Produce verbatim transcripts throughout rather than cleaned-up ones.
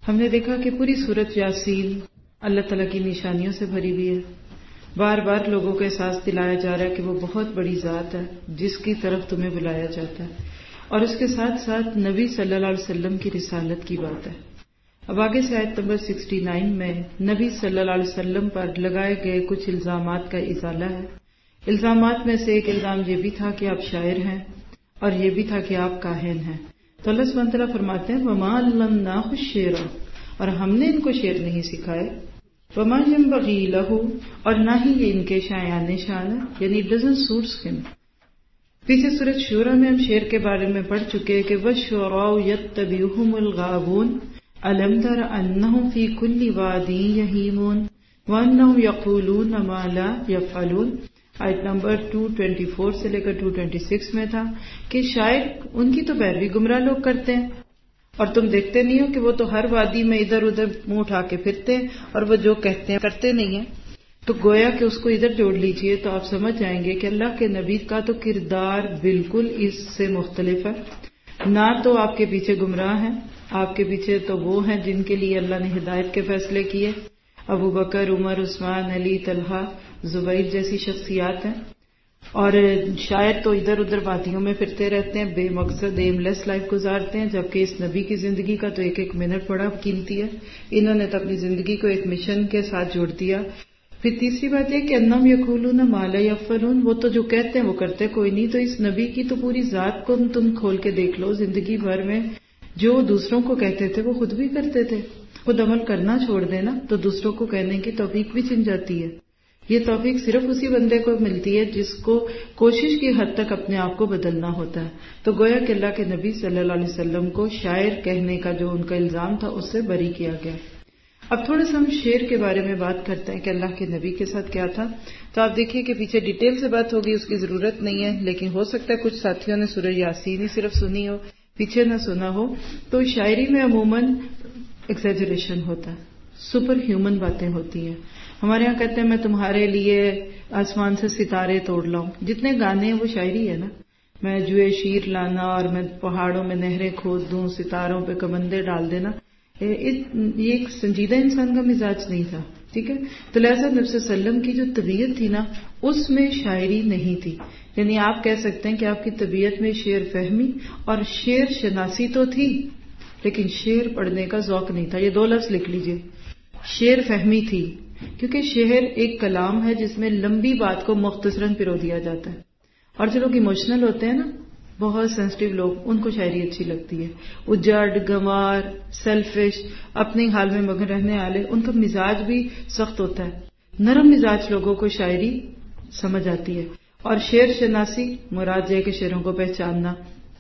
ہم نے دیکھا کہ پوری سورت یاسین اللہ تعالیٰ کی نشانیوں سے بھری ہوئی ہے. بار بار لوگوں کو احساس دلایا جا رہا ہے کہ وہ بہت بڑی ذات ہے جس کی طرف تمہیں بلایا جاتا ہے، اور اس کے ساتھ ساتھ نبی صلی اللہ علیہ وسلم کی رسالت کی بات ہے. اب آگے سے آیت نمبر سکسٹی نائن میں نبی صلی اللہ علیہ وسلم پر لگائے گئے کچھ الزامات کا ازالہ ہے. الزامات میں سے ایک الزام یہ بھی تھا کہ آپ شاعر ہیں، اور یہ بھی تھا کہ آپ کاہن ہیں. تو اللہ سبحانہ وتعالیٰ فرماتے ہیں وَمَا عَلَّمْنَاهُ الشِّعْرَ، اور ہم نے ان کو شعر نہیں سکھائے. وَمَا يَنبَغِي لَهُ، اور نہ ہی یہ ان کے شایان شان ہے، یعنی it doesn't suit him. پیچھے سورۃ شورى میں ہم شعر کے بارے میں پڑھ چکے کہ وَالشُّعَرَاءُ يَتَّبِعُهُمُ الْغَاوُونَ أَلَمْ تَرَ أَنَّهُمْ فِي كُلِّ وَادٍ يَهِيمُونَ وَأَنَّهُمْ يَقُولُونَ مَا لَا يَفْعَلُونَ. آیت نمبر دو سو چوبیس سے لے کر دو سو چھبیس میں تھا کہ شاید ان کی تو پیروی گمراہ لوگ کرتے ہیں، اور تم دیکھتے نہیں ہو کہ وہ تو ہر وادی میں ادھر ادھر منہ اٹھا کے پھرتے ہیں اور وہ جو کہتے ہیں کرتے نہیں ہیں. تو گویا کہ اس کو ادھر جوڑ لیجئے تو آپ سمجھ جائیں گے کہ اللہ کے نبی کا تو کردار بالکل اس سے مختلف ہے. نہ تو آپ کے پیچھے گمراہ ہیں، آپ کے پیچھے تو وہ ہیں جن کے لیے اللہ نے ہدایت کے فیصلے کیے. ابو بکر، عمر، عثمان، علی، طلحہ، زبیر جیسی شخصیات ہیں، اور شاید تو ادھر ادھر وادیوں میں پھرتے رہتے ہیں، بے مقصد ایم لیس لائف گزارتے ہیں، جبکہ اس نبی کی زندگی کا تو ایک ایک منٹ بڑا قیمتی ہے. انہوں نے تو اپنی زندگی کو ایک مشن کے ساتھ جوڑ دیا. پھر تیسری بات یہ کہ انہم یقولون ما لا یفعلون، وہ تو جو کہتے ہیں وہ کرتے کوئی نہیں. تو اس نبی کی تو پوری ذات کو تم کھول کے دیکھ لو، زندگی بھر میں جو دوسروں کو کہتے تھے وہ خود بھی کرتے تھے. خود عمل کرنا چھوڑ دینا تو دوسروں کو کہنے کی توفیق بھی چھن جاتی ہے. یہ توفیق صرف اسی بندے کو ملتی ہے جس کو کوشش کی حد تک اپنے آپ کو بدلنا ہوتا ہے. تو گویا کہ اللہ کے نبی صلی اللہ علیہ وسلم کو شاعر کہنے کا جو ان کا الزام تھا اس سے بری کیا گیا. اب تھوڑا سا ہم شعر کے بارے میں بات کرتے ہیں کہ اللہ کے نبی کے ساتھ کیا تھا. تو آپ دیکھیے کہ پیچھے ڈیٹیل سے بات ہوگی، اس کی ضرورت نہیں ہے، لیکن ہو سکتا ہے کچھ ساتھیوں نے سورہ یاسین ہی صرف سنی ہو، پیچھے نہ سنا ہو. تو شاعری میں عموماً ایکزیجریشن ہوتا ہے، سپر ہیومن باتیں ہوتی ہیں. ہمارے ہاں کہتے ہیں میں تمہارے لیے آسمان سے ستارے توڑ لاؤں. جتنے گانے ہیں وہ شاعری ہے نا. میں جوئے شیر لانا اور میں پہاڑوں میں نہریں کھود دوں، ستاروں پہ کمندے ڈال دینا، یہ ایک سنجیدہ انسان کا مزاج نہیں تھا. ٹھیک ہے، تو لہٰذا نبی صلی اللہ علیہ وسلم کی جو طبیعت تھی نا اس میں شاعری نہیں تھی. یعنی آپ کہہ سکتے ہیں کہ آپ کی طبیعت میں شعر فہمی اور شعر شناسی تو تھی، لیکن شعر پڑھنے کا ذوق نہیں تھا. یہ دو لفظ لکھ لیجئے، شعر فہمی تھی، کیونکہ شعر ایک کلام ہے جس میں لمبی بات کو مختصراً پرو دیا جاتا ہے. اور جو لوگ ایموشنل ہوتے ہیں نا، بہت سینسٹیو لوگ، ان کو شاعری اچھی لگتی ہے. اجڑ، گنوار، سیلفش، اپنے حال میں مگن رہنے والے، ان کا مزاج بھی سخت ہوتا ہے. نرم مزاج لوگوں کو شاعری سمجھ آتی ہے. اور شعر شناسی مراد یہ کہ شعروں کو پہچاننا،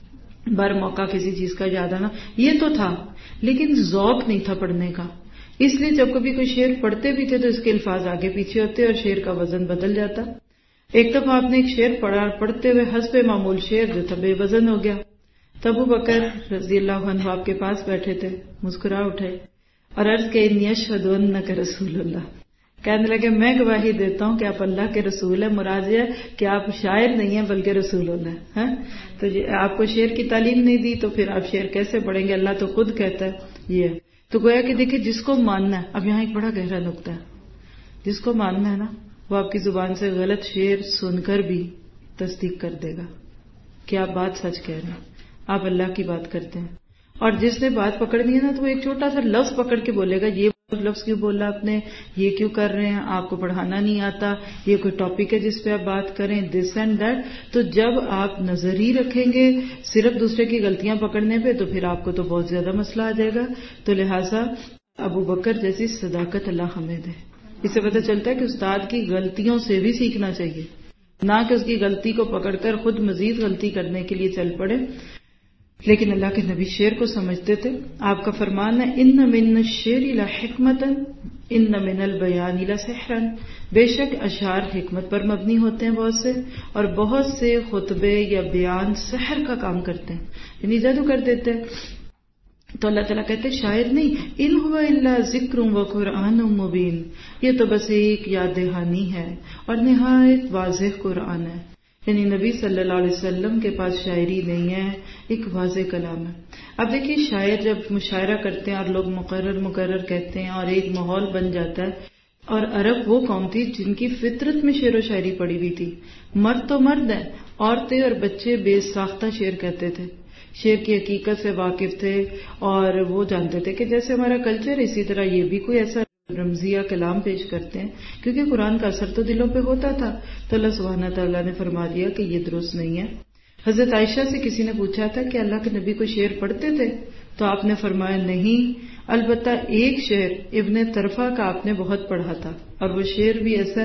بر موقع کسی چیز کا یاد آنا، یہ تو تھا، لیکن ذوق نہیں تھا پڑھنے کا. اس لیے جب کبھی کوئی شعر پڑھتے بھی تھے تو اس کے الفاظ آگے پیچھے ہوتے اور شعر کا وزن بدل جاتا. ایک دفعہ آپ نے ایک شعر پڑھا، پڑھتے ہوئے حسب معمول شعر جو تھا بے وزن ہو گیا. تب ابو بکر رضی اللہ عنہ آپ کے پاس بیٹھے تھے، مسکرا اٹھے اور عرض کہ انی اشہد انک رسول اللہ. کہنے لگے میں گواہی دیتا ہوں کہ آپ اللہ کے رسول ہیں. مراد یہ ہے کہ آپ شاعر نہیں ہیں بلکہ رسول اللہ ہیں. تو آپ کو شعر کی تعلیم نہیں دی تو پھر آپ شعر کیسے پڑھیں گے؟ اللہ تو خود کہتا ہے یہ. تو گویا کہ دیکھیں جس کو ماننا ہے، اب یہاں ایک بڑا گہرا نقطہ ہے، جس کو ماننا ہے نا وہ آپ کی زبان سے غلط شعر سن کر بھی تصدیق کر دے گا کہ آپ بات سچ کہہ رہے ہیں، آپ اللہ کی بات کرتے ہیں. اور جس نے بات پکڑنی ہے نا تو وہ ایک چھوٹا سا لفظ پکڑ کے بولے گا، یہ لفظ کیوں بولا آپ نے، یہ کیوں کر رہے ہیں، آپ کو پڑھانا نہیں آتا، یہ کوئی ٹاپک ہے جس پہ آپ بات کریں، دس اینڈ دیٹ. تو جب آپ نظر ہی رکھیں گے صرف دوسرے کی غلطیاں پکڑنے پہ تو پھر آپ کو تو بہت زیادہ مسئلہ آ جائے گا. تو لہٰذا ابو بکر جیسی صداقت اللہ ہمیں دے. اس سے پتہ چلتا ہے کہ استاد کی غلطیوں سے بھی سیکھنا چاہیے، نہ کہ اس کی غلطی کو پکڑ کر خود مزید غلطی کرنے کے لیے چل پڑے. لیکن اللہ کے نبی شعر کو سمجھتے تھے. آپ کا فرمان ہے ان من الشعر لحکمۃ ان من البیان لسحرا، بے شک اشعار حکمت پر مبنی ہوتے ہیں بہت سے، اور بہت سے خطبے یا بیان سحر کا کام کرتے ہیں، یعنی جادو کر دیتے ہیں. تو اللہ تعالیٰ کہتے ہیں شاعر نہیں، ان هو الا ذکر و قرآن مبین، یہ تو بس ایک یاد دہانی ہے اور نہایت واضح قرآن ہے. یعنی نبی صلی اللہ علیہ وسلم کے پاس شاعری نہیں ہے، ایک واضح کلام ہے۔ اب دیکھیے شاعر جب مشاعرہ کرتے ہیں اور لوگ مقرر مقرر کہتے ہیں اور ایک ماحول بن جاتا ہے، اور عرب وہ قوم تھی جن کی فطرت میں شعر و شاعری پڑی ہوئی تھی، مرد تو مرد ہیں، عورتیں اور بچے بے ساختہ شعر کہتے تھے، شعر کی حقیقت سے واقف تھے، اور وہ جانتے تھے کہ جیسے ہمارا کلچر اسی طرح یہ بھی کوئی ایسا رمزیہ کلام پیش کرتے ہیں، کیونکہ قرآن کا اثر تو دلوں پہ ہوتا تھا۔ تو اللہ سبحانہ تعالیٰ نے فرما دیا کہ یہ درست نہیں ہے۔ حضرت عائشہ سے کسی نے پوچھا تھا کہ اللہ کے نبی کو شعر پڑھتے تھے، تو آپ نے فرمایا نہیں، البتہ ایک شعر ابن طرفہ کا آپ نے بہت پڑھا تھا، اور وہ شعر بھی ایسا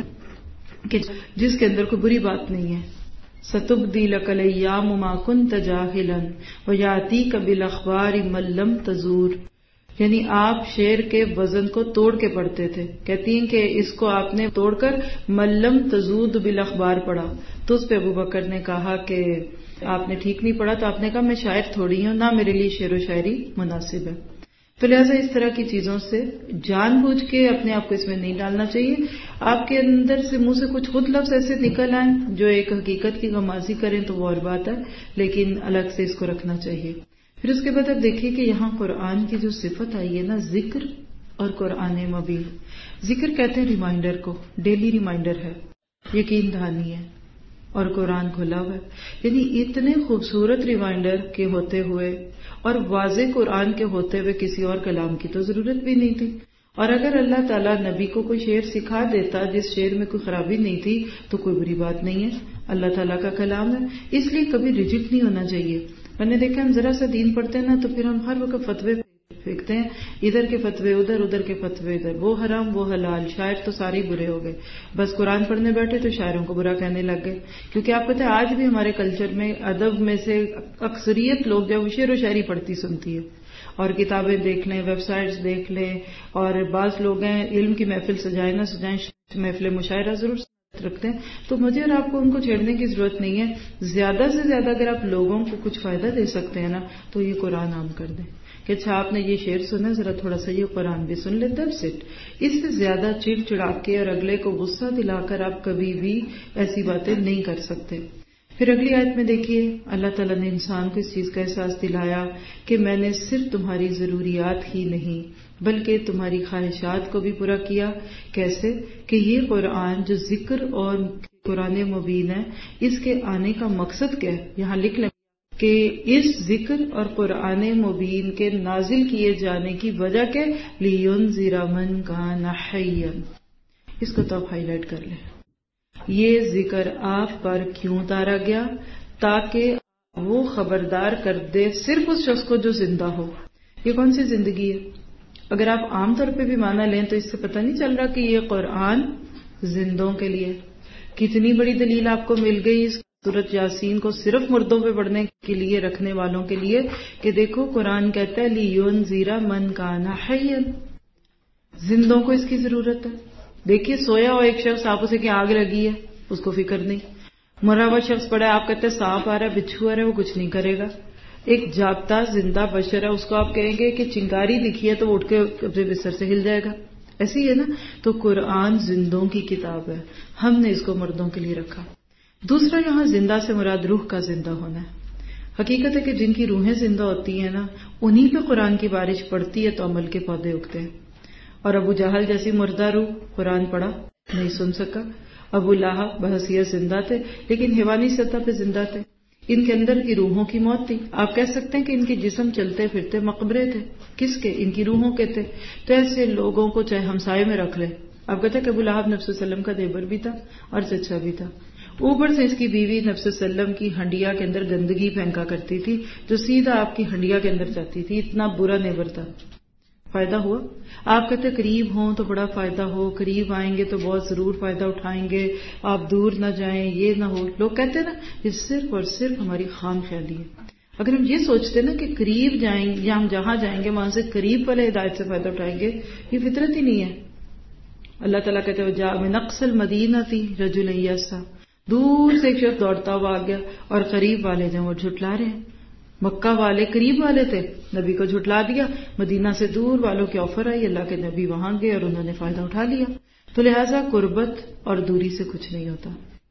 کہ جس کے اندر کوئی بری بات نہیں ہے۔ سَتُبْدِي لَكَ الْأَيَّامُ مَا كُنْتَ جَاهِلًا وَيَأْتِيكَ بِالْأَخْبَارِ مَن لَّمْ تَزُورْ، یعنی آپ شعر کے وزن کو توڑ کے پڑھتے تھے۔ کہتی ہیں کہ اس کو آپ نے توڑ کر ملم تزود بالاخبار پڑھا، تو اس پہ ابو بکر نے کہا کہ آپ نے ٹھیک نہیں پڑھا، تو آپ نے کہا میں شاعر تھوڑی ہوں، نہ میرے لیے شعر و شاعری مناسب ہے۔ تو لہٰذا اس طرح کی چیزوں سے جان بوجھ کے اپنے آپ کو اس میں نہیں ڈالنا چاہیے۔ آپ کے اندر سے منہ سے کچھ خود لفظ ایسے نکل آئیں جو ایک حقیقت کی غمازی کریں تو وہ اور بات ہے، لیکن الگ سے اس کو رکھنا چاہیے۔ پھر اس کے بعد اب دیکھیے کہ یہاں قرآن کی جو صفت آئی ہے نا، ذکر اور قرآن مبین۔ ذکر کہتے ہیں ریمائنڈر کو، ڈیلی ریمائنڈر ہے، یقین دہانی ہے، اور قرآن کھلا ہوا ہے، یعنی اتنے خوبصورت ریمائنڈر کے ہوتے ہوئے اور واضح قرآن کے ہوتے ہوئے کسی اور کلام کی تو ضرورت بھی نہیں تھی۔ اور اگر اللہ تعالیٰ نبی کو کوئی شعر سکھا دیتا جس شعر میں کوئی خرابی نہیں تھی تو کوئی بری بات نہیں ہے، اللہ تعالیٰ کا کلام ہے، اس لیے کبھی ریجیکٹ نہیں ہونا چاہیے۔ میں نے دیکھا ہم ذرا سا دین پڑھتے ہیں نا تو پھر ہم ہر وقت فتوے پھینکتے ہیں، ادھر کے فتوے ادھر، ادھر کے فتوے ادھر، وہ حرام وہ حلال، شاعر تو سارے برے ہو گئے، بس قرآن پڑھنے بیٹھے تو شاعروں کو برا کہنے لگ گئے۔ کیونکہ آپ پتہ ہے آج بھی ہمارے کلچر میں ادب میں سے اکثریت لوگ جو شعر و شاعری پڑھتی سنتی ہے، اور کتابیں دیکھ لیں، ویب سائٹس دیکھ لیں، اور بعض لوگ ہیں علم کی محفل سجائے نہ سجائیں، محفل مشاعرہ ضرور رکھتے ہیں، تو مجھے اور آپ کو ان کو چھیڑنے کی ضرورت نہیں ہے۔ زیادہ سے زیادہ اگر آپ لوگوں کو کچھ فائدہ دے سکتے ہیں نا تو یہ قرآن عام کر دیں کہ اچھا آپ نے یہ شعر سنا، ذرا تھوڑا سا یہ قرآن بھی سن لیں، دیٹس اٹ۔ اس سے زیادہ چڑ چڑا کے اور اگلے کو غصہ دلا کر آپ کبھی بھی ایسی باتیں نہیں کر سکتے۔ پھر اگلی آیت میں دیکھیے اللہ تعالیٰ نے انسان کو اس چیز کا احساس دلایا کہ میں نے صرف تمہاری ضروریات ہی نہیں بلکہ تمہاری خواہشات کو بھی پورا کیا۔ کیسے؟ کہ یہ قرآن جو ذکر اور قرآن مبین ہے، اس کے آنے کا مقصد کیا ہے؟ یہاں لکھ لیں کہ اس ذکر اور قرآن مبین کے نازل کیے جانے کی وجہ کے لِيُنذِرَ مَن كَانَ حَيًّا، اس کو تو آپ ہائی لائٹ کر لیں۔ یہ ذکر آپ پر کیوں اتارا گیا؟ تاکہ وہ خبردار کر دے صرف اس شخص کو جو زندہ ہو۔ یہ کون سی زندگی ہے؟ اگر آپ عام طور پہ بھی معنی لیں تو اس سے پتہ نہیں چل رہا کہ یہ قرآن زندوں کے لیے۔ کتنی بڑی دلیل آپ کو مل گئی اس سورۃ یاسین کو صرف مردوں پہ پڑھنے کے لیے رکھنے والوں کے لیے کہ دیکھو قرآن کہتا ہے لِيُنذِرَ مَن كَانَ حَيًّا، زندوں کو اس کی ضرورت ہے۔ دیکھیے سویا ہو ایک شخص، آپ اسے کہ آگ لگی ہے اس کو فکر نہیں، مرا ہوا شخص پڑا ہے آپ کہتے ہیں سانپ آ رہا ہے بچھو آ رہا ہے وہ کچھ نہیں کرے گا۔ ایک جاگتا زندہ بشر ہے، اس کو آپ کہیں گے کہ چنگاری دکھی ہے تو وہ اٹھ کے اپنے بستر سے ہل جائے گا، ایسے ہی ہے نا۔ تو قرآن زندوں کی کتاب ہے، ہم نے اس کو مردوں کے لیے رکھا۔ دوسرا یہاں زندہ سے مراد روح کا زندہ ہونا ہے۔ حقیقت ہے کہ جن کی روحیں زندہ ہوتی ہیں نا انہی پہ قرآن کی بارش پڑتی ہے تو عمل کے پودے اگتے ہیں۔ اور ابو جہل جیسی مردہ روح قرآن پڑھا نہیں سن سکا، ابو لہب بحیثیت زندہ تھے لیکن حیوانی سطح پہ زندہ تھے، ان کے اندر کی روحوں کی موت تھی۔ آپ کہہ سکتے ہیں کہ ان کے جسم چلتے پھرتے مقبرے تھے، کس کے؟ ان کی روحوں کے تھے۔ تو ایسے لوگوں کو چاہے ہمسائے میں رکھ لے، آپ کہتے ہیں کہ ابو لہب نبی صلی اللہ علیہ وسلم کا دیور بھی تھا اور چچا بھی تھا، اوپر سے اس کی بیوی نبی صلی اللہ علیہ وسلم کی ہنڈیا کے اندر گندگی پھینکا کرتی تھی جو سیدھا آپ کی ہنڈیا کے اندر جاتی تھی، اتنا برا نیبر تھا۔ فائدہ ہوا؟ آپ کہتے قریب ہوں تو بڑا فائدہ ہو، قریب آئیں گے تو بہت ضرور فائدہ اٹھائیں گے، آپ دور نہ جائیں، یہ نہ ہو۔ لوگ کہتے ہیں نا یہ صرف اور صرف ہماری خام خیالی ہے۔ اگر ہم یہ سوچتے نا کہ قریب جائیں گے یا ہم جہاں جائیں گے وہاں سے قریب والے ہدایت سے فائدہ اٹھائیں گے، یہ فطرت ہی نہیں ہے۔ اللہ تعالیٰ کہتے ہیں جاء من اقصى المدینة رجل یسعی، دور سے ایک شخص دوڑتا ہوا آ گیا اور قریب والے جو وہ جھٹلا رہے ہیں۔ مکہ والے قریب والے تھے، نبی کو جھٹلا دیا، مدینہ سے دور والوں کی آفر آئی، اللہ کے نبی وہاں گئے اور انہوں نے فائدہ اٹھا لیا۔ تو لہٰذا قربت اور دوری سے کچھ نہیں ہوتا۔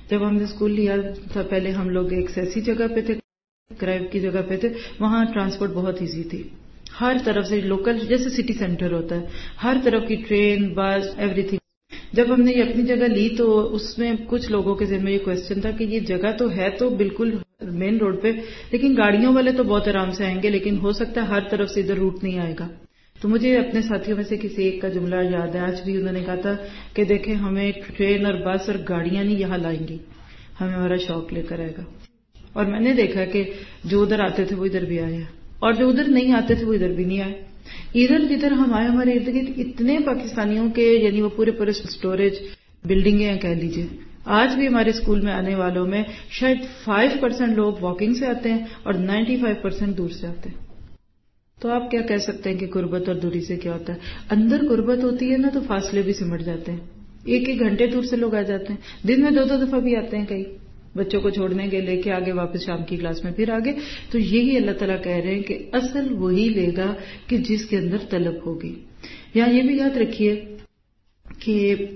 جب ہم نے اسکول لیا تھا پہلے ہم لوگ ایک ایسی جگہ پہ تھے، کرائب کی جگہ پہ تھے، وہاں ٹرانسپورٹ بہت ایزی تھی، ہر طرف سے لوکل جیسے سٹی سینٹر ہوتا ہے، ہر طرف کی ٹرین بس ایوری تھنگ. جب ہم نے یہ اپنی جگہ لی تو اس میں کچھ لوگوں کے ذہن میں یہ کوشچن تھا کہ یہ جگہ تو ہے تو بالکل مین روڈ پہ، لیکن گاڑیوں والے تو بہت آرام سے آئیں گے، لیکن ہو سکتا ہے ہر طرف سے ادھر روٹ نہیں آئے گا. تو مجھے اپنے ساتھیوں میں سے کسی ایک کا جملہ یاد ہے، آج بھی انہوں نے کہا تھا کہ دیکھیں ہمیں ٹرین اور بس اور گاڑیاں نہیں یہاں لائیں گی، ہمیں ہمارا شوق لے کر آئے گا. اور میں نے دیکھا کہ جو ادھر آتے تھے وہ ادھر بھی آئے اور جو ادھر نہیں آتے تھے وہ ادھر بھی نہیں آئے. ادھر جدھر ہم آئے ہمارے ارد گرد اتنے پاکستانیوں کے یعنی وہ پورے پورے اسٹوریج بلڈنگیں ہیں کہہ لیجیے. آج بھی ہمارے اسکول میں آنے والوں میں شاید فائیو پرسینٹ لوگ واکنگ سے آتے ہیں اور نائنٹی فائیو پرسینٹ دور سے آتے ہیں. تو آپ کیا کہہ سکتے ہیں کہ غربت اور دوری سے کیا ہوتا ہے؟ اندر غربت ہوتی ہے نا تو فاصلے بھی سمٹ جاتے ہیں. ایک ایک گھنٹے دور سے لوگ آ جاتے ہیں، دن میں دو دو دفعہ بھی آتے ہیں، کئی بچوں کو چھوڑنے گئے لے کے آگے واپس شام کی کلاس میں پھر آگے. تو یہی اللہ تعالیٰ کہہ رہے ہیں کہ اصل وہی لے گا کہ جس کے اندر طلب ہوگی. یہاں یہ بھی یاد رکھیے کہ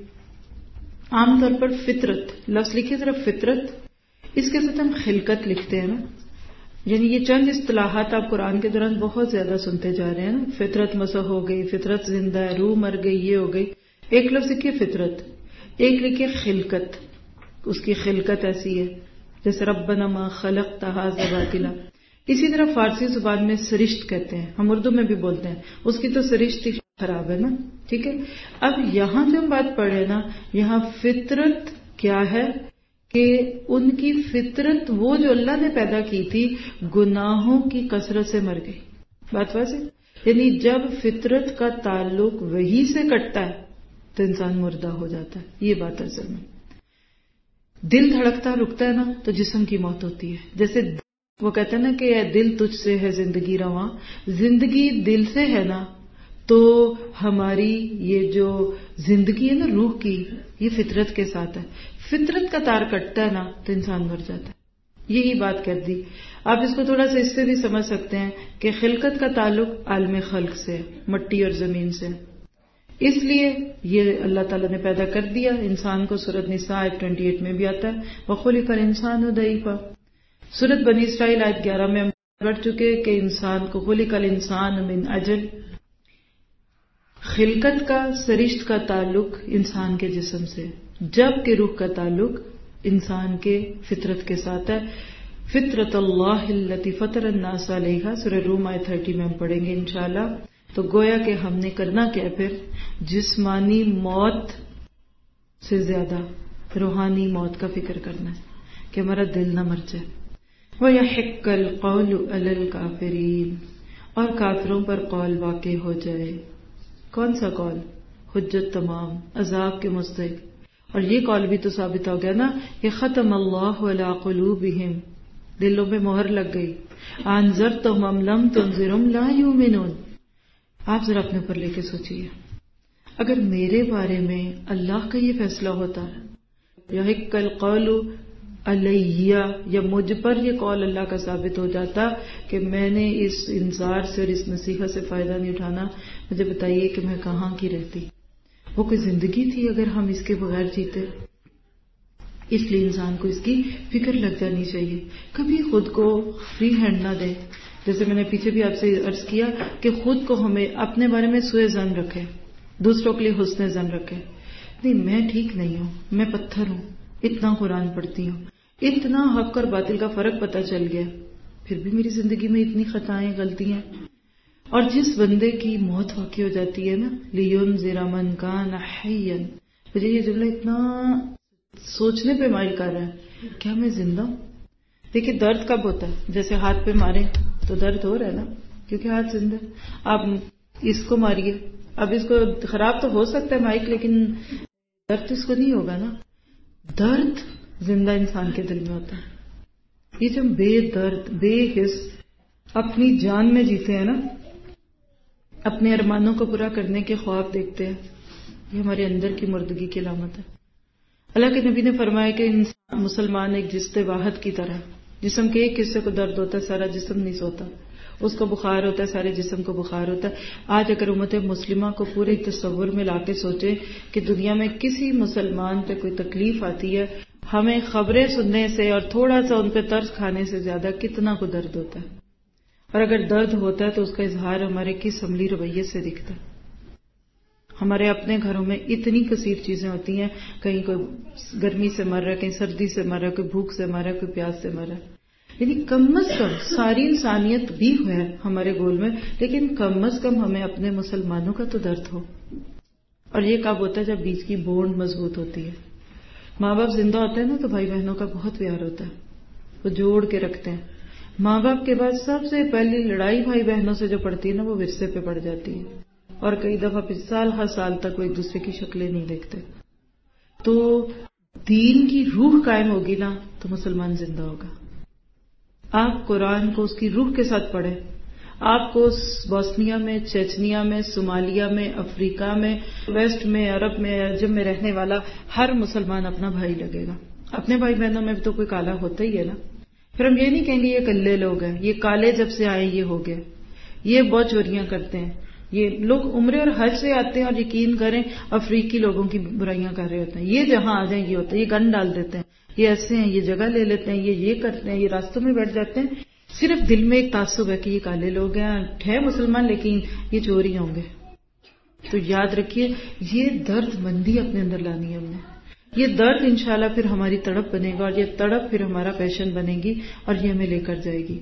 عام طور پر فطرت لفظ لکھیے ذرا، فطرت اس کے ساتھ ہم خلقت لکھتے ہیں نا، یعنی یہ چند اصطلاحات آپ قرآن کے دوران بہت زیادہ سنتے جا رہے ہیں نا. فطرت مسح ہو گئی، فطرت زندہ ہے، روح مر گئی، یہ ہو گئی. ایک لفظ لکھیے فطرت، ایک لکھیے خلقت، اس کی خلقت ایسی ہے جیسے ربنا ما خلقت ھذا باطلا. اسی طرح فارسی زبان میں سرشت کہتے ہیں، ہم اردو میں بھی بولتے ہیں، اس کی تو سرشت خراب ہے نا. ٹھیک ہے، اب یہاں جو ہم بات پڑھ رہے نا، یہاں فطرت کیا ہے کہ ان کی فطرت وہ جو اللہ نے پیدا کی تھی گناہوں کی کثرت سے مر گئی. بات واضح، یعنی جب فطرت کا تعلق وہی سے کٹتا ہے تو انسان مردہ ہو جاتا ہے. یہ بات اصل میں دل دھڑکتا رکتا ہے نا تو جسم کی موت ہوتی ہے. جیسے وہ کہتے ہیں نا کہ اے دل تجھ سے ہے زندگی رواں، زندگی دل سے ہے نا تو ہماری یہ جو زندگی ہے نا روح کی، یہ فطرت کے ساتھ ہے. فطرت کا تار کٹتا ہے نا تو انسان مر جاتا ہے. یہی بات کر دی. آپ اس کو تھوڑا سا اس سے بھی سمجھ سکتے ہیں کہ خلقت کا تعلق عالم خلق سے، مٹی اور زمین سے. اس لیے یہ اللہ تعالیٰ نے پیدا کر دیا انسان کو. سورۃ نساء آیت اٹھائیس میں بھی آتا ہے وَخُلِقَ الْإِنسَانُ ضَعِيفًا. سورۃ بنی اسرائیل آیت گیارہ میں ہم پڑھ چکے کہ انسان کو خُلِقَ الْإِنسَانُ مِنْ أَجَلٍ. خلقت کا سرشت کا تعلق انسان کے جسم سے، جبکہ روح کا تعلق انسان کے فطرت کے ساتھ ہے. فطرت اللہ التی فطر الناس علیہا، سورہ روم آیت تیس میں ہم پڑھیں گے انشاءاللہ. تو گویا کہ ہم نے کرنا کیا پھر، جسمانی موت سے زیادہ روحانی موت کا فکر کرنا ہے کہ ہمارا دل نہ مر جائے. وَيَحِقَّ الْقَوْلُ عَلَى الْكَافِرِينَ، اور کافروں پر قول واقع ہو جائے. کون سا قول؟ حجت تمام، عذاب کے مستحق. اور یہ قول بھی تو ثابت ہو گیا نا کہ ختم اللہ علی قلوبہم، دلوں میں مہر لگ گئی. انذرتہم ام لم تنذرہم لا یؤمنون. آپ ذرا اپنے اوپر لے کے سوچئے، اگر میرے بارے میں اللہ کا یہ فیصلہ ہوتا یحق القول علیہ، یا مجھ پر یہ قول اللہ کا ثابت ہو جاتا کہ میں نے اس انذار سے اور اس نصیحت سے فائدہ نہیں اٹھانا، مجھے بتائیے کہ میں کہاں کی رہتی. وہ کوئی زندگی تھی اگر ہم اس کے بغیر جیتے. اس لیے انسان کو اس کی فکر لگ جانی چاہیے، کبھی خود کو فری ہینڈ نہ دے. جیسے میں نے پیچھے بھی آپ سے عرض کیا کہ خود کو ہمیں اپنے بارے میں سوء ظن رکھے، دوسروں کے لیے حسن ظن رکھے. نہیں میں ٹھیک نہیں ہوں، میں پتھر ہوں، اتنا قرآن پڑھتی ہوں، اتنا حق اور باطل کا فرق پتہ چل گیا، پھر بھی میری زندگی میں اتنی خطائیں غلطیاں. اور جس بندے کی موت واقع ہو جاتی ہے نا، لِيُنذِرَ مَن كَانَ حَيًّا، مجھے یہ جملہ اتنا سوچنے پہ مائل کر رہا ہے، کیا میں زندہ ہوں؟ دیکھیے درد کب ہوتا ہے، جیسے ہاتھ پہ مارے تو درد ہو رہا ہے نا، کیونکہ ہاتھ زندہ. آپ اس کو ماریے، اب اس کو خراب تو ہو سکتا ہے مائک، لیکن درد اس کو نہیں ہوگا نا. درد زندہ انسان کے دل میں ہوتا ہے. یہ جو بے درد بے حس اپنی جان میں جیتے ہیں نا، اپنے ارمانوں کو پورا کرنے کے خواب دیکھتے ہیں، یہ ہمارے اندر کی مردگی کی علامت ہے. اللہ کے نبی نے فرمایا کہ انسان مسلمان ایک جستے واحد کی طرح، جسم کے ایک حصے کو درد ہوتا ہے، سارا جسم نہیں سوتا. اس کو بخار ہوتا ہے، سارے جسم کو بخار ہوتا ہے. آج اگر امت مسلمہ کو پورے تصور میں لا کے سوچے کہ دنیا میں کسی مسلمان پہ کوئی تکلیف آتی ہے ہمیں خبریں سننے سے اور تھوڑا سا ان پہ ترس کھانے سے زیادہ کتنا کو درد ہوتا ہے، اور اگر درد ہوتا ہے تو اس کا اظہار ہمارے کس عملی رویے سے دکھتا ہے۔ ہمارے اپنے گھروں میں اتنی کثیر چیزیں ہوتی ہیں، کہیں کوئی گرمی سے مر رہا ہے، کہیں سردی سے مر رہا ہے، کوئی بھوک سے مر رہا ہے، کوئی پیاس سے مر رہا ہے، یعنی کم از کم ساری انسانیت بھی ہے ہمارے گول میں، لیکن کم از کم ہمیں اپنے مسلمانوں کا تو درد ہو۔ اور یہ کب ہوتا ہے؟ جب بیچ کی بونڈ مضبوط ہوتی ہے۔ ماں باپ زندہ ہوتے ہیں نا تو بھائی بہنوں کا بہت پیار ہوتا ہے، وہ جوڑ کے رکھتے ہیں۔ ماں باپ کے بعد سب سے پہلی لڑائی بھائی بہنوں سے جو پڑتی ہے نا، وہ ورثے پہ پڑ جاتی ہے، اور کئی دفعہ پھر سال ہر سال تک وہ ایک دوسرے کی شکلیں نہیں دیکھتے۔ تو دین کی روح قائم ہوگی نا تو مسلمان زندہ ہوگا۔ آپ قرآن کو اس کی روح کے ساتھ پڑھیں، آپ کو بوسنیا میں، چیچنیا میں، صومالیہ میں، افریقہ میں، ویسٹ میں، عرب میں، عجم میں رہنے والا ہر مسلمان اپنا بھائی لگے گا۔ اپنے بھائی بہنوں میں بھی تو کوئی کالا ہوتا ہی ہے نا۔ پھر ہم یہ نہیں کہیں گے یہ کلے لوگ ہیں، یہ کالے جب سے آئے یہ ہو گئے، یہ بہت چوریاں کرتے ہیں، یہ لوگ عمرے اور حج سے آتے ہیں اور یقین کریں افریقی لوگوں کی برائیاں کر رہے ہوتے ہیں، یہ جہاں آ جائیں یہ ہوتا ہے، یہ گن ڈال دیتے ہیں، یہ ایسے ہیں، یہ جگہ لے لیتے ہیں، یہ یہ کرتے ہیں، یہ راستوں میں بیٹھ جاتے ہیں۔ صرف دل میں ایک تعصب ہے کہ یہ کالے لوگ ہیں، ہے مسلمان لیکن یہ چوری ہوں گے۔ تو یاد رکھیے یہ درد مندی اپنے اندر لانی ہے ہم نے، یہ درد انشاءاللہ پھر ہماری تڑپ بنے گا، اور یہ تڑپ پھر ہمارا پیشن بنے گی اور یہ ہمیں لے کر جائے گی۔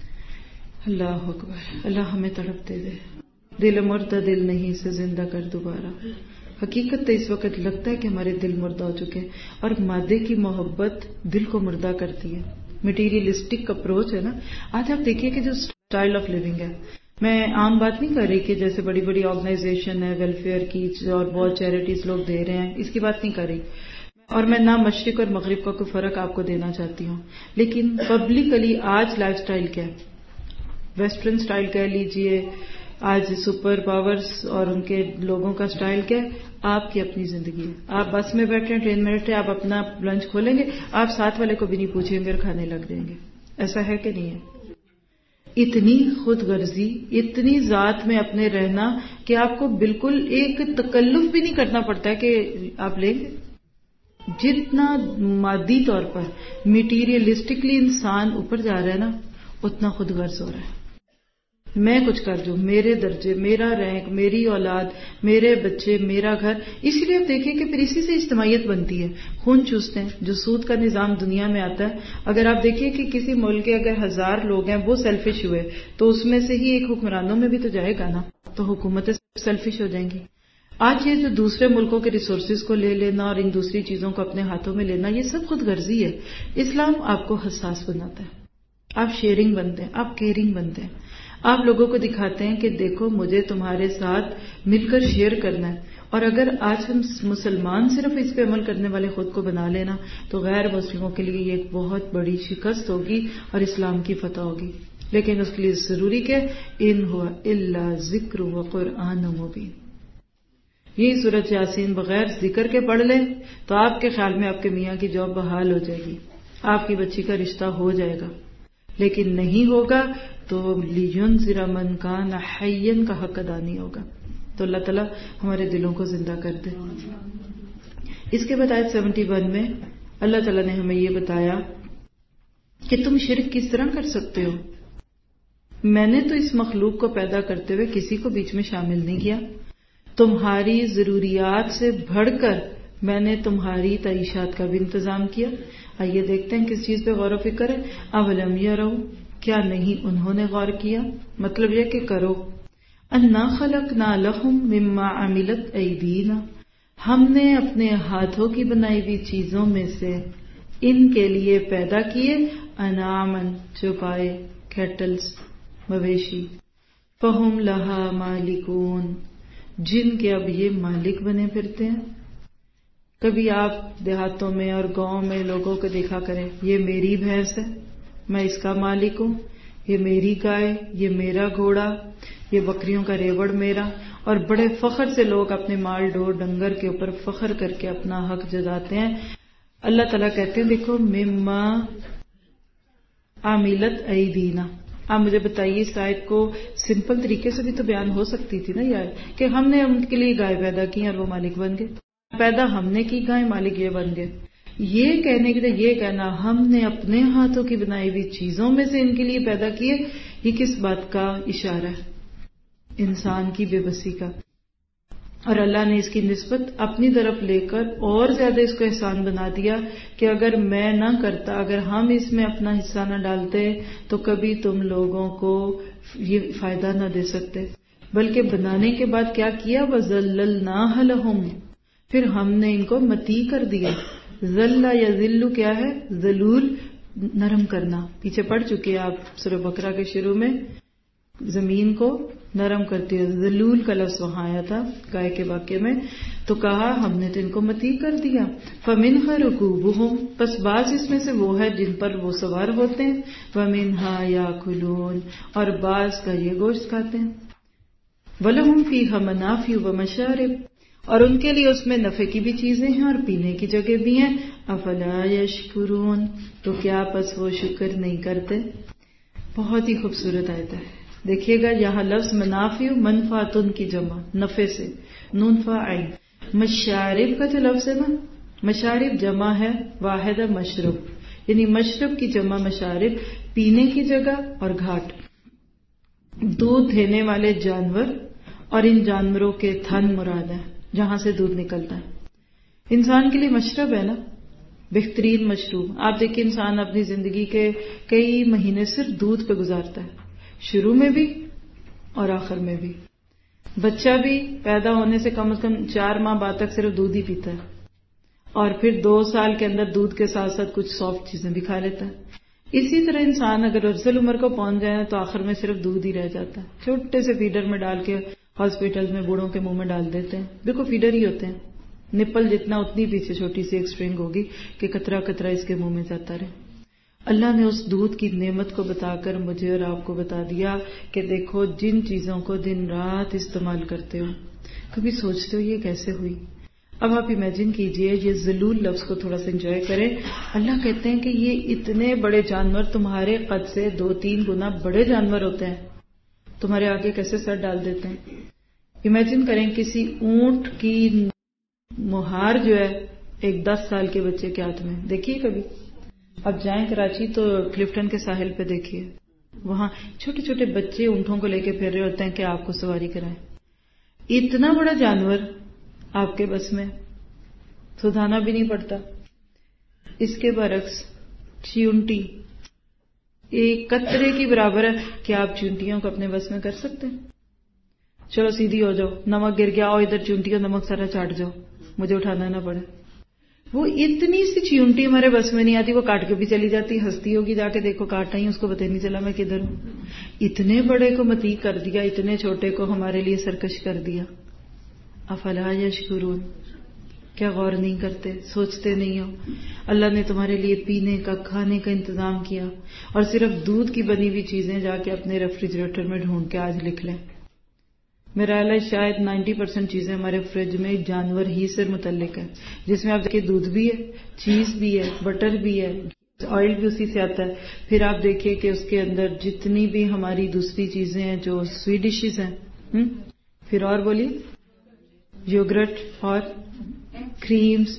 اللہ اکبر، اللہ ہمیں تڑپ دے دے، دل مردہ دل نہیں سے زندہ کر دوبارہ۔ حقیقت تو اس وقت لگتا ہے کہ ہمارے دل مردہ ہو چکے ہیں، اور مادے کی محبت دل کو مردہ کرتی ہے، مٹیریلسٹک اپروچ ہے نا۔ آج آپ دیکھیے کہ جو اسٹائل آف لیونگ ہے، میں عام بات نہیں کر رہی کہ جیسے بڑی بڑی آرگنائزیشن ہے ویلفیئر کی اور بہت چیریٹیز لوگ دے رہے ہیں، اس کی بات نہیں کر رہی، اور میں نہ مشرق اور مغرب کا کوئی فرق آپ کو دینا چاہتی ہوں، لیکن پبلکلی آج لائف سٹائل کیا ہے؟ ویسٹرن سٹائل کہہ لیجئے، آج سپر پاورز اور ان کے لوگوں کا سٹائل کیا ہے؟ آپ کی اپنی زندگی ہے۔ آپ بس میں بیٹھے ہیں، ٹرین میں بیٹھے، آپ اپنا لنچ کھولیں گے، آپ ساتھ والے کو بھی نہیں پوچھیں گے اور کھانے لگ جائیں گے۔ ایسا ہے کہ نہیں ہے؟ اتنی خود غرضی، اتنی ذات میں اپنے رہنا کہ آپ کو بالکل ایک تکلف بھی نہیں کرنا پڑتا ہے کہ آپ لیں گے۔ جتنا مادی طور پر میٹیریلسٹکلی انسان اوپر جا رہا ہے نا، اتنا خود غرض ہو رہا ہے۔ میں کچھ کر جو، میرے درجے، میرا رینک، میری اولاد، میرے بچے، میرا گھر۔ اسی لیے آپ دیکھیں کہ پھر اسی سے اجتماعیت بنتی ہے، خون چوستے ہیں۔ جو سود کا نظام دنیا میں آتا ہے، اگر آپ دیکھیں کہ کسی ملک کے اگر ہزار لوگ ہیں وہ سیلفش ہوئے تو اس میں سے ہی ایک حکمرانوں میں بھی تو جائے گا نا، تو حکومتیں سیلفش ہو جائیں گی۔ آج یہ جو دوسرے ملکوں کے ریسورسز کو لے لینا اور ان دوسری چیزوں کو اپنے ہاتھوں میں لینا، یہ سب خود غرضی ہے۔ اسلام آپ کو حساس بناتا ہے، آپ شیئرنگ بنتے ہیں، آپ کیئرنگ بنتے ہیں، آپ لوگوں کو دکھاتے ہیں کہ دیکھو مجھے تمہارے ساتھ مل کر شیئر کرنا ہے۔ اور اگر آج ہم مسلمان صرف اس پہ عمل کرنے والے خود کو بنا لینا تو غیر مسلموں کے لیے یہ ایک بہت بڑی شکست ہوگی اور اسلام کی فتح ہوگی۔ لیکن اس کے لیے ضروری کہ ان ہوا الا ذکر و قرآن مبین، یہی سورۃ یاسین بغیر ذکر کے پڑھ لیں تو آپ کے خیال میں آپ کے میاں کی جاب بحال ہو جائے گی، آپ کی بچی کا رشتہ ہو جائے گا، لیکن نہیں ہوگا تو لِيُنذِرَ مَنْ كَانَ حَيًّا کا حق ادا نہیں ہوگا۔ تو اللہ تعالیٰ ہمارے دلوں کو زندہ کر دے۔ اس کے بعد آیت سیونٹی ون میں اللہ تعالیٰ نے ہمیں یہ بتایا کہ تم شرک کس طرح کر سکتے ہو، میں نے تو اس مخلوق کو پیدا کرتے ہوئے کسی کو بیچ میں شامل نہیں کیا، تمہاری ضروریات سے بڑھ کر میں نے تمہاری تعیشات کا بھی انتظام کیا۔ آئیے دیکھتے ہیں کس چیز پہ غور و فکر ہے۔ اولم یروا، کیا نہیں انہوں نے غور کیا؟ مطلب یہ کہ کرو۔ انا خلقنا لهم مما عملت ایدینا، ہم نے اپنے ہاتھوں کی بنائی ہوئی چیزوں میں سے ان کے لیے پیدا کیے، انعامن چوپائے، کیٹلز مویشی، فہم لہا مالکون، جن کے اب یہ مالک بنے پھرتے ہیں۔ کبھی آپ دیہاتوں میں اور گاؤں میں لوگوں کو دیکھا کریں، یہ میری بھینس ہے، میں اس کا مالک ہوں، یہ میری گائے، یہ میرا گھوڑا، یہ بکریوں کا ریوڑ میرا، اور بڑے فخر سے لوگ اپنے مال ڈور ڈنگر کے اوپر فخر کر کے اپنا حق جتاتے ہیں۔ اللہ تعالیٰ کہتے ہیں دیکھو مما عملت ایدینا۔ آپ مجھے بتائیے اس آیت کو سمپل طریقے سے بھی تو بیان ہو سکتی تھی نا یار، کہ ہم نے ان کے لیے گائے پیدا کی اور وہ مالک بن گئے، پیدا ہم نے کی گائے، مالک یہ بن گئے۔ یہ کہنے کے لیے یہ کہنا ہم نے اپنے ہاتھوں کی بنائی ہوئی چیزوں میں سے ان کے لیے پیدا کیے، یہ کس بات کا اشارہ ہے؟ انسان کی بے بسی کا. اور اللہ نے اس کی نسبت اپنی طرف لے کر اور زیادہ اس کو احسان بنا دیا کہ اگر میں نہ کرتا، اگر ہم اس میں اپنا حصہ نہ ڈالتے تو کبھی تم لوگوں کو یہ فائدہ نہ دے سکتے. بلکہ بنانے کے بعد کیا کیا؟ وَذَلَّلْنَاهَا لَهُمْ، پھر ہم نے ان کو متی کر دیا. ذلّ یا ذلّ کیا ہے؟ ذلول، نرم کرنا. پیچھے پڑھ چکے آپ سورہ بقرہ کے شروع میں، زمین کو نرم کرتی ہے. ذلول کا لفظ وہاں آیا تھا گائے کے واقعے میں، تو کہا ہم نے تو ان کو متی کر دیا. فَمِنْهَا رُكُوبُهُمْ، پس بعض اس میں سے وہ ہے جن پر وہ سوار ہوتے ہیں. وَمِنْهَا يَأْكُلُونَ، اور بعض کا یہ گوشت کھاتے ہیں. وَلَهُمْ فِيهَا مَنَافِعُ وَمَشَارِبُ، اور ان کے لیے اس میں نفع کی بھی چیزیں ہیں اور پینے کی جگہ بھی ہیں. افلا یشکرون، تو کیا پس وہ شکر نہیں کرتے؟ بہت ہی خوبصورت آیت ہے. دیکھیے گا یہاں لفظ منافع، منفعتن کی جمع، نفع سے، نون فا عین. مشارب کا جو لفظ ہے نا، مشارب جمع ہے واحد مشرب، یعنی مشرب کی جمع مشارب، پینے کی جگہ اور گھاٹ. دودھ دینے والے جانور اور ان جانوروں کے تھن مراد ہے جہاں سے دودھ نکلتا ہے. انسان کے لیے مشرب ہے نا، بہترین مشروب. آپ دیکھیں انسان اپنی زندگی کے کئی مہینے صرف دودھ پہ گزارتا ہے، شروع میں بھی اور آخر میں بھی. بچہ بھی پیدا ہونے سے کم از کم چار ماہ بعد تک صرف دودھ ہی پیتا ہے، اور پھر دو سال کے اندر دودھ کے ساتھ ساتھ کچھ سافٹ چیزیں بھی کھا لیتا ہے. اسی طرح انسان اگر افضل عمر کو پہنچ جائے تو آخر میں صرف دودھ ہی رہ جاتا ہے. چھوٹے سے فیڈر میں ڈال کے ہاسپٹل میں بوڑھوں کے منہ میں ڈال دیتے ہیں. دیکھو فیڈر ہی ہوتے ہیں، نپل جتنا اتنی پیچھے چھوٹی سی ایک سٹرنگ ہوگی کہ قطرہ قطرہ اس کے منہ میں جاتا رہے. اللہ نے اس دودھ کی نعمت کو بتا کر مجھے اور آپ کو بتا دیا کہ دیکھو جن چیزوں کو دن رات استعمال کرتے ہو، کبھی سوچتے ہو یہ کیسے ہوئی؟ اب آپ امیجن کیجئے، یہ ذلول لفظ کو تھوڑا سا انجوائے کریں. اللہ کہتے ہیں کہ یہ اتنے بڑے جانور تمہارے قد سے دو تین گنا بڑے جانور ہوتے ہیں، تمہارے آگے کیسے سر ڈال دیتے ہیں. امیجن کریں کسی اونٹ کی مہار جو ہے ایک دس سال کے بچے کے ہاتھ میں. دیکھیے کبھی اب جائیں کراچی تو کلفٹن کے ساحل پہ دیکھیے، وہاں چھوٹے چھوٹے بچے اونٹوں کو لے کے پھر رہے ہوتے ہیں کہ آپ کو سواری کرائیں. اتنا بڑا جانور آپ کے بس میں سدھانا بھی نہیں پڑتا. اس کے برعکس چیونٹی ایک قطرے کی برابر ہے کہ آپ چونٹیوں کو اپنے بس میں کر سکتے ہیں. چلو سیدھی ہو جاؤ، نمک گر گیا، آؤ ادھر چونٹیوں نمک سارا چاٹ جاؤ، مجھے اٹھانا نہ پڑے. وہ اتنی سی چیونٹی ہمارے بس میں نہیں آتی، وہ کاٹ کے بھی چلی جاتی. ہنستی ہوگی جا کے دیکھو کاٹ آئی، اس کو پتہ نہیں چلا میں کدھر ہوں. اتنے بڑے کو متی کر دیا، اتنے چھوٹے کو ہمارے لیے سرکش کر دیا. افلا یشکرون، کیا غور نہیں کرتے، سوچتے نہیں ہو؟ اللہ نے تمہارے لیے پینے کا کھانے کا انتظام کیا، اور صرف دودھ کی بنی ہوئی چیزیں جا کے اپنے ریفریجریٹر میں ڈھونڈ کے آج لکھ لیں. میرا خیال ہے شاید نائنٹی پرسینٹ چیزیں ہمارے فریج میں جانور ہی سے متعلق ہے، جس میں آپ دیکھیں دودھ بھی ہے، چیز بھی ہے، بٹر بھی ہے، آئل بھی اسی سے آتا ہے. پھر آپ دیکھیں کہ اس کے اندر جتنی بھی ہماری دوسری چیزیں ہیں جو سویٹ ڈشز ہیں، پھر اور بولیے، یوگرٹ اور کریمز،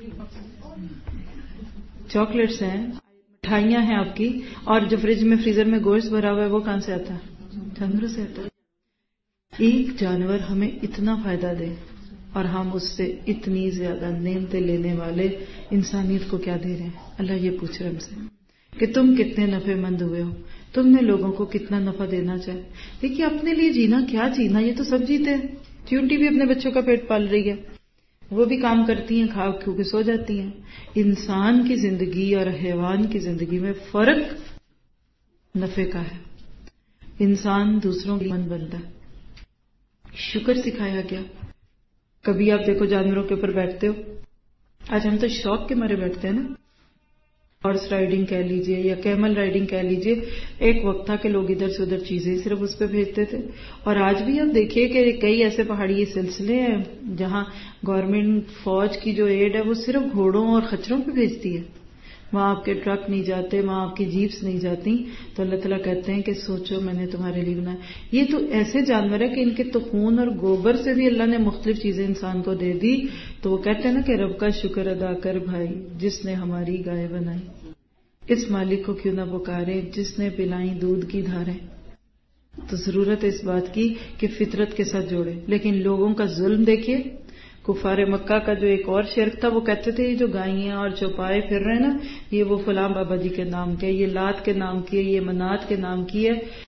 چاکلیٹس ہیں، مٹھائیاں ہیں آپ کی. اور جو فریج میں فریزر میں گوشت بھرا ہوا ہے وہ کہاں سے آتا ہے؟ جانوروں سے آتا ہے. ایک جانور ہمیں اتنا فائدہ دے اور ہم اس سے اتنی زیادہ نعمتیں لینے والے انسانیت کو کیا دے رہے ہیں؟ اللہ یہ پوچھ رہے ہم سے کہ تم کتنے نفع مند ہوئے ہو، تم نے لوگوں کو کتنا نفع دینا چاہے. دیکھیے اپنے لیے جینا کیا جینا، یہ تو سب جیتے ہیں. چیونٹی بھی اپنے بچوں کا پیٹ پال رہی ہے، وہ بھی کام کرتی ہیں، کھا کھو کے سو جاتی ہیں. انسان کی زندگی اور حیوان کی زندگی میں فرق نفع کا ہے. انسان دوسروں کی من بنتا ہے. شکر سکھایا گیا. کبھی آپ دیکھو جانوروں کے اوپر بیٹھتے ہو، آج ہم تو شوق کے مارے بیٹھتے ہیں نا، ہارس رائڈنگ کہہ لیجئے یا کیمل رائڈنگ کہہ لیجئے. ایک وقت تھا کہ لوگ ادھر سے ادھر چیزیں صرف اس پہ بھیجتے تھے، اور آج بھی ہم دیکھیے کہ کئی ایسے پہاڑی سلسلے ہیں جہاں گورنمنٹ فوج کی جو ایڈ ہے وہ صرف گھوڑوں اور خچروں پہ بھیجتی ہے. وہاں آپ کے ٹرک نہیں جاتے، وہاں آپ کی جیپس نہیں جاتی، تو اللہ تعالیٰ کہتے ہیں کہ سوچو میں نے تمہارے لیے بنایا. یہ تو ایسے جانور ہے کہ ان کے تو خون اور گوبر سے بھی اللہ نے مختلف چیزیں انسان کو دے دی. تو وہ کہتے ہیں نا کہ رب کا شکر ادا کر بھائی جس نے ہماری گائے بنائی، اس مالک کو کیوں نہ پکارے جس نے پلائیں دودھ کی دھاریں. تو ضرورت ہے اس بات کی کہ فطرت کے ساتھ جوڑے. لیکن لوگوں کا ظلم دیکھیے. کفار مکہ کا جو ایک اور شرک تھا، وہ کہتے تھے یہ جو گائیاں اور چوپائے پھر رہے ہیں نا، یہ وہ فلاں بابا جی کے نام کے، یہ لات کے نام کی ہے، یہ منات کے نام کی ہے.